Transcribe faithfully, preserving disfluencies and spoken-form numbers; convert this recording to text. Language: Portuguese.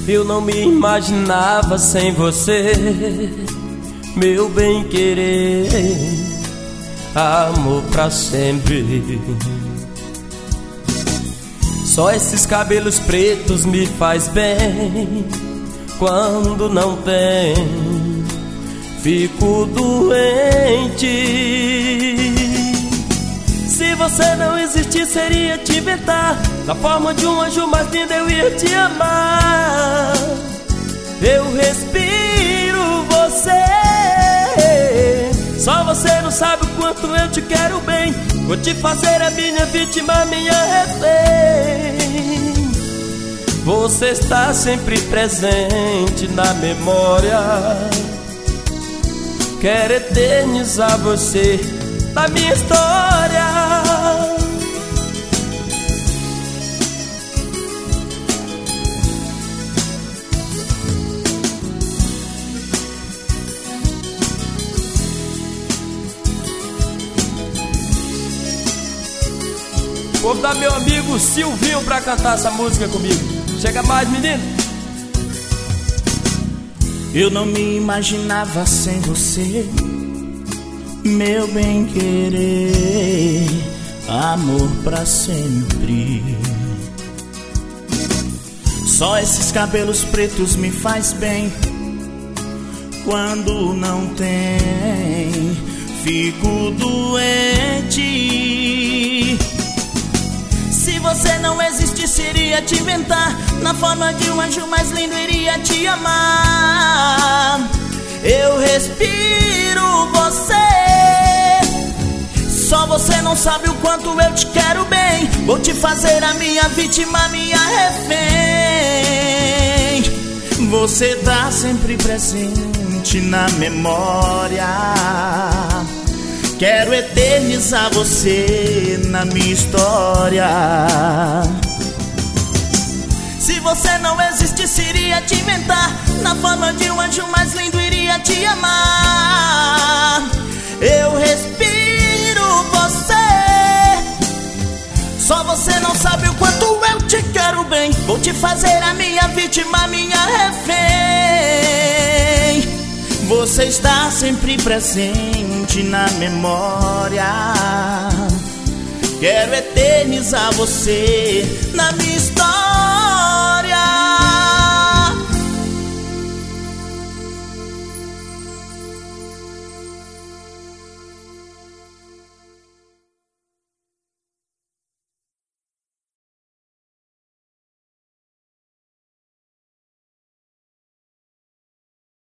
Eu não me imaginava sem você, meu bem-querer, amor pra sempre. Só esses cabelos pretos me faz bem. Quando não tem, fico doente. Se você não existir, seria te inventar. Na forma de um anjo mais lindo eu ia te amar. Eu respiro você. Só você não sabe o quanto eu te quero bem. Vou te fazer a minha vítima, minha refém. Você está sempre presente na memória. Quero eternizar você na minha história. Vou dar meu amigo Silvinho pra cantar essa música comigo. Chega mais, menino. Eu não me imaginava sem você, meu bem-querer, amor pra sempre. Só esses cabelos pretos me faz bem. Quando não tem, fico doente. Se você não existisse, iria te inventar. Na forma de um anjo mais lindo, iria te amar. Eu respiro você. Só você não sabe o quanto eu te quero bem. Vou te fazer a minha vítima, minha refém. Você tá sempre presente na memória. Quero eternizar você na minha história. Se você não existisse, iria te inventar. Na forma de um anjo mais lindo, iria te amar. Eu respiro você. Só você não sabe o quanto eu te quero bem. Vou te fazer a minha vítima, minha refém. Você está sempre presente na memória. Quero eternizar você na minha história.